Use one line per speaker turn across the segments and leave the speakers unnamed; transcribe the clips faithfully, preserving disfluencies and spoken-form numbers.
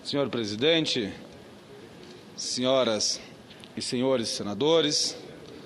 Senhor presidente, senhoras e senhores senadores,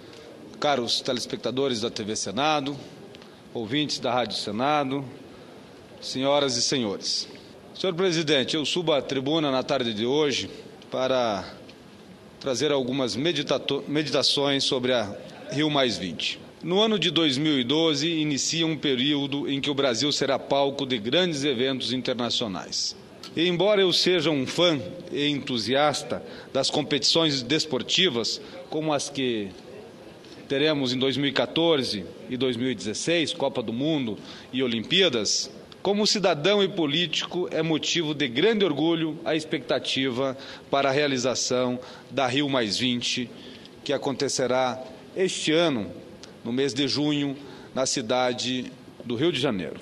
caros telespectadores da T V Senado, ouvintes da Rádio Senado, senhoras e senhores. Senhor presidente, eu subo à tribuna na tarde de hoje para trazer algumas meditações sobre a Rio mais vinte. No ano de dois mil e doze, inicia um período em que o Brasil será palco de grandes eventos internacionais. E embora eu seja um fã e entusiasta das competições desportivas, como as que teremos em dois mil e quatorze e dois mil e dezesseis, Copa do Mundo e Olimpíadas, como cidadão e político é motivo de grande orgulho a expectativa para a realização da Rio mais vinte, que acontecerá este ano, no mês de junho, na cidade do Rio de Janeiro.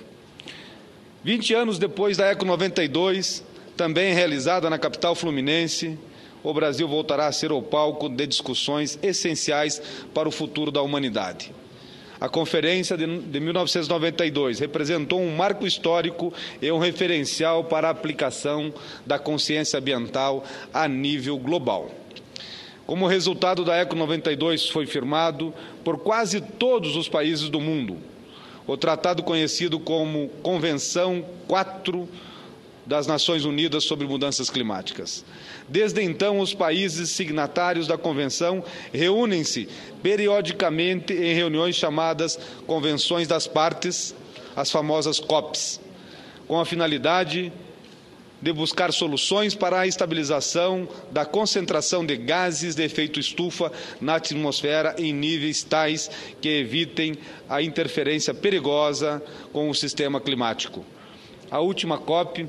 vinte anos depois da Eco noventa e dois, também realizada na capital fluminense, o Brasil voltará a ser o palco de discussões essenciais para o futuro da humanidade. A Conferência de mil novecentos e noventa e dois representou um marco histórico e um referencial para a aplicação da consciência ambiental a nível global. Como resultado da Eco noventa e dois foi firmado por quase todos os países do mundo o tratado conhecido como Convenção quatro das Nações Unidas sobre Mudanças Climáticas. Desde então, os países signatários da Convenção reúnem-se periodicamente em reuniões chamadas Convenções das Partes, as famosas COPs, com a finalidade de buscar soluções para a estabilização da concentração de gases de efeito estufa na atmosfera em níveis tais que evitem a interferência perigosa com o sistema climático. A última COP,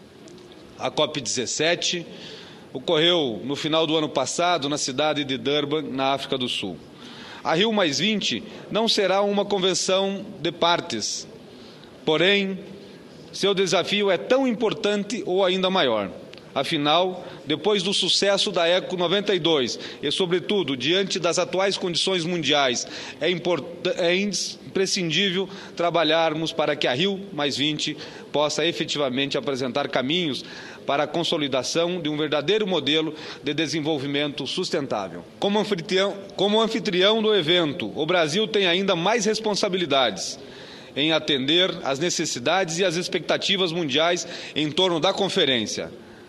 a COP dezessete, ocorreu no final do ano passado na cidade de Durban, na África do Sul. A Rio mais vinte não será uma convenção de partes, porém, seu desafio é tão importante ou ainda maior. Afinal, depois do sucesso da Eco noventa e dois e, sobretudo, diante das atuais condições mundiais, é, import... é imprescindível trabalharmos para que a Rio mais vinte possa efetivamente apresentar caminhos para a consolidação de um verdadeiro modelo de desenvolvimento sustentável. Como anfitrião, como anfitrião do evento, o Brasil tem ainda mais responsabilidades em atender às necessidades e às expectativas mundiais em torno da conferência.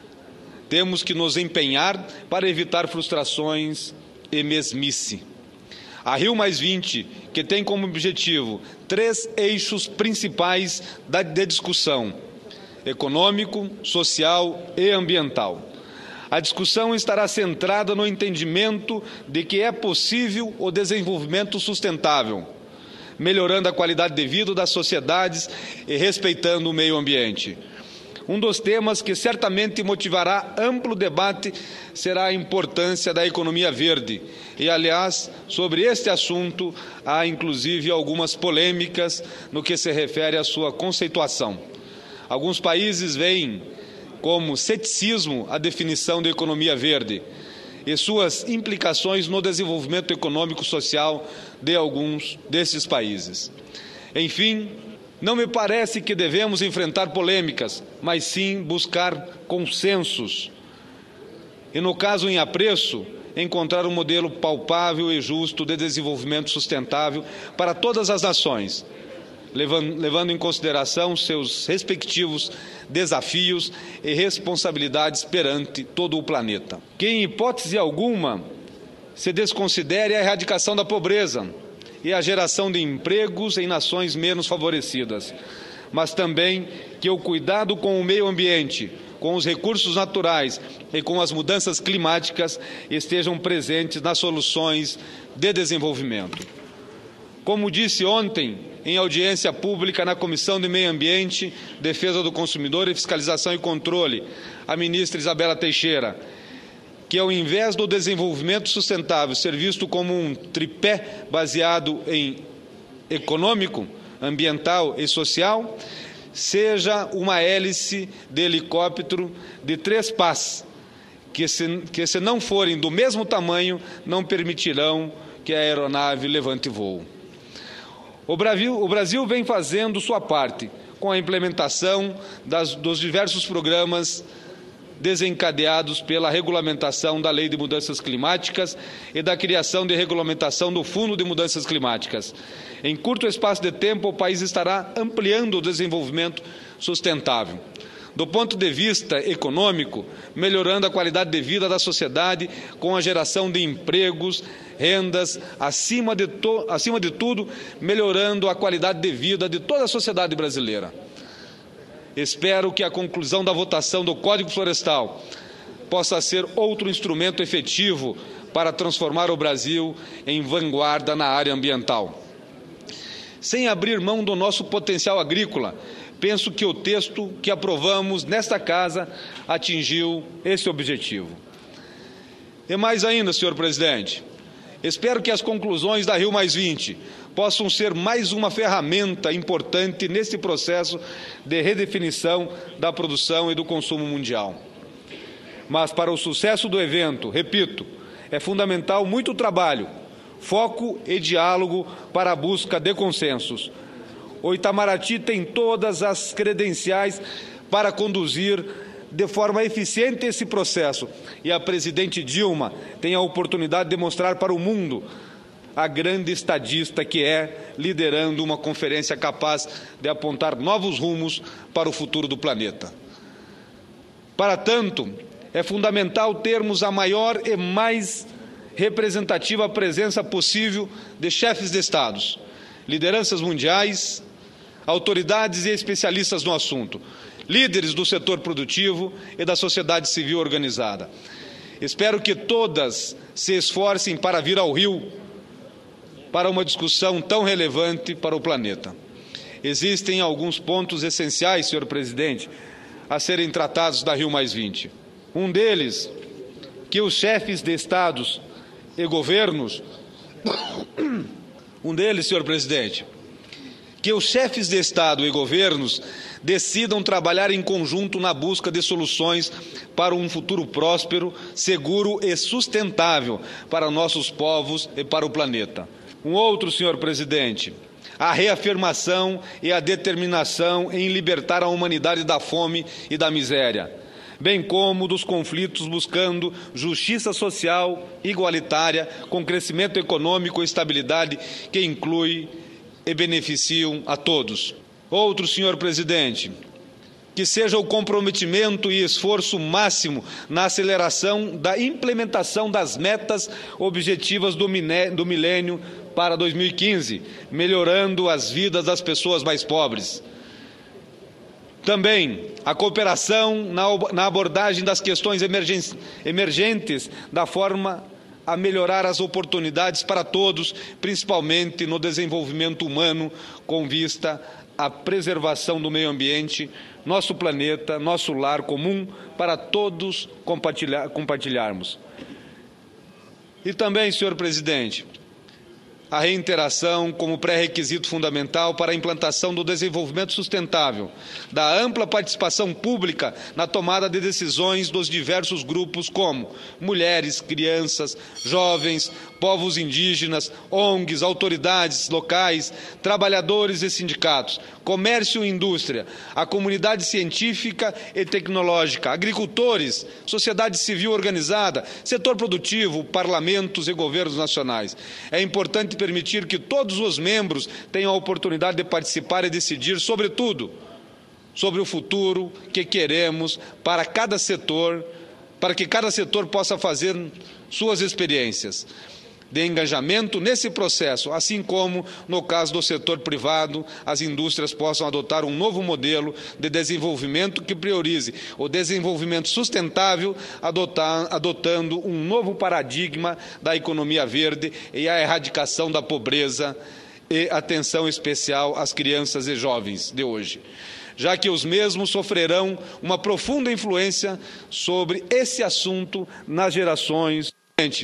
Temos que nos empenhar para evitar frustrações e mesmice. A Rio mais vinte, que tem como objetivo três eixos principais de discussão: econômico, social e ambiental. A discussão estará centrada no entendimento de que é possível o desenvolvimento sustentável, melhorando a qualidade de vida das sociedades e respeitando o meio ambiente. Um dos temas que certamente motivará amplo debate será a importância da economia verde. E, aliás, sobre este assunto, há inclusive algumas polêmicas no que se refere à sua conceituação. Alguns países veem como ceticismo a definição de economia verde e suas implicações no desenvolvimento econômico-social de alguns desses países. Enfim, não me parece que devemos enfrentar polêmicas, mas sim buscar consensos. E, no caso em apreço, encontrar um modelo palpável e justo de desenvolvimento sustentável para todas as nações, levando, levando em consideração seus respectivos desafios e responsabilidades perante todo o planeta. Que, em hipótese alguma, se desconsidere a erradicação da pobreza e a geração de empregos em nações menos favorecidas, mas também que o cuidado com o meio ambiente, com os recursos naturais e com as mudanças climáticas estejam presentes nas soluções de desenvolvimento. Como disse ontem, em audiência pública na Comissão de Meio Ambiente, Defesa do Consumidor e Fiscalização e Controle, a ministra Isabela Teixeira, que ao invés do desenvolvimento sustentável ser visto como um tripé baseado em econômico, ambiental e social, seja uma hélice de helicóptero de três pás, que se, que se não forem do mesmo tamanho, não permitirão que a aeronave levante voo. O Brasil, o Brasil vem fazendo sua parte com a implementação das, dos diversos programas desencadeados pela regulamentação da Lei de Mudanças Climáticas e da criação de regulamentação do Fundo de Mudanças Climáticas. Em curto espaço de tempo, o país estará ampliando o desenvolvimento sustentável. Do ponto de vista econômico, melhorando a qualidade de vida da sociedade com a geração de empregos, rendas, acima de, to, acima de tudo, melhorando a qualidade de vida de toda a sociedade brasileira. Espero que a conclusão da votação do Código Florestal possa ser outro instrumento efetivo para transformar o Brasil em vanguarda na área ambiental. Sem abrir mão do nosso potencial agrícola, penso que o texto que aprovamos nesta Casa atingiu esse objetivo. E mais ainda, senhor presidente, espero que as conclusões da Rio mais vinte possam ser mais uma ferramenta importante nesse processo de redefinição da produção e do consumo mundial. Mas para o sucesso do evento, repito, é fundamental muito trabalho, foco e diálogo para a busca de consensos. O Itamaraty tem todas as credenciais para conduzir de forma eficiente esse processo e a presidente Dilma tem a oportunidade de mostrar para o mundo a grande estadista que é, liderando uma conferência capaz de apontar novos rumos para o futuro do planeta. Para tanto, é fundamental termos a maior e mais representativa presença possível de chefes de Estados, lideranças mundiais, autoridades e especialistas no assunto, líderes do setor produtivo e da sociedade civil organizada. Espero que todas se esforcem para vir ao Rio para uma discussão tão relevante para o planeta. Existem alguns pontos essenciais, senhor presidente, a serem tratados da Rio mais vinte. Um deles, que os chefes de Estados e governos, um deles, senhor presidente, que os chefes de Estado e governos decidam trabalhar em conjunto na busca de soluções para um futuro próspero, seguro e sustentável para nossos povos e para o planeta. Um outro, senhor presidente, a reafirmação e a determinação em libertar a humanidade da fome e da miséria, bem como dos conflitos, buscando justiça social igualitária, com crescimento econômico e estabilidade que inclui e beneficiam a todos. Outro, senhor presidente, que seja o comprometimento e esforço máximo na aceleração da implementação das metas objetivas do milênio para dois mil e quinze, melhorando as vidas das pessoas mais pobres. Também a cooperação na abordagem das questões emergentes da forma a melhorar as oportunidades para todos, principalmente no desenvolvimento humano, com vista à preservação do meio ambiente, nosso planeta, nosso lar comum, para todos compartilhar, compartilharmos. E também, senhor presidente, a reinteração como pré-requisito fundamental para a implantação do desenvolvimento sustentável, da ampla participação pública na tomada de decisões dos diversos grupos como mulheres, crianças, jovens, povos indígenas, O N Gs, autoridades locais, trabalhadores e sindicatos, comércio e indústria, a comunidade científica e tecnológica, agricultores, sociedade civil organizada, setor produtivo, parlamentos e governos nacionais. É importante permitir que todos os membros tenham a oportunidade de participar e decidir, sobretudo, sobre o futuro que queremos para cada setor, para que cada setor possa fazer suas experiências de engajamento nesse processo, assim como, no caso do setor privado, as indústrias possam adotar um novo modelo de desenvolvimento que priorize o desenvolvimento sustentável, adotar, adotando um novo paradigma da economia verde e a erradicação da pobreza e atenção especial às crianças e jovens de hoje, já que os mesmos sofrerão uma profunda influência sobre esse assunto nas gerações.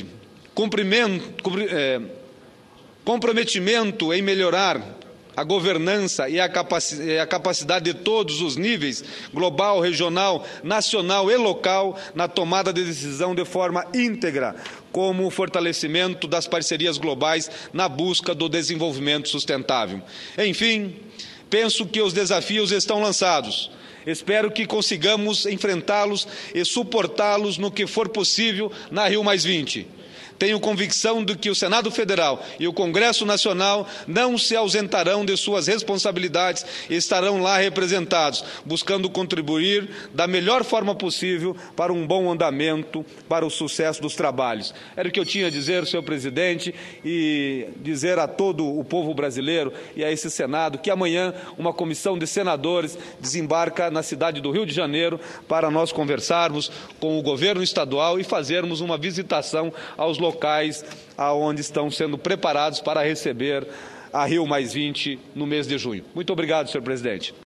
Comprometimento em melhorar a governança e a capacidade de todos os níveis, global, regional, nacional e local, na tomada de decisão de forma íntegra, como o fortalecimento das parcerias globais na busca do desenvolvimento sustentável. Enfim, penso que os desafios estão lançados. Espero que consigamos enfrentá-los e suportá-los no que for possível na Rio mais vinte. Tenho convicção de que o Senado Federal e o Congresso Nacional não se ausentarão de suas responsabilidades e estarão lá representados, buscando contribuir da melhor forma possível para um bom andamento, para o sucesso dos trabalhos. Era o que eu tinha a dizer, senhor presidente, e dizer a todo o povo brasileiro e a esse Senado que amanhã uma comissão de senadores desembarca na cidade do Rio de Janeiro para nós conversarmos com o governo estadual e fazermos uma visitação aos locais locais aonde estão sendo preparados para receber a Rio mais vinte no mês de junho. Muito obrigado, senhor presidente.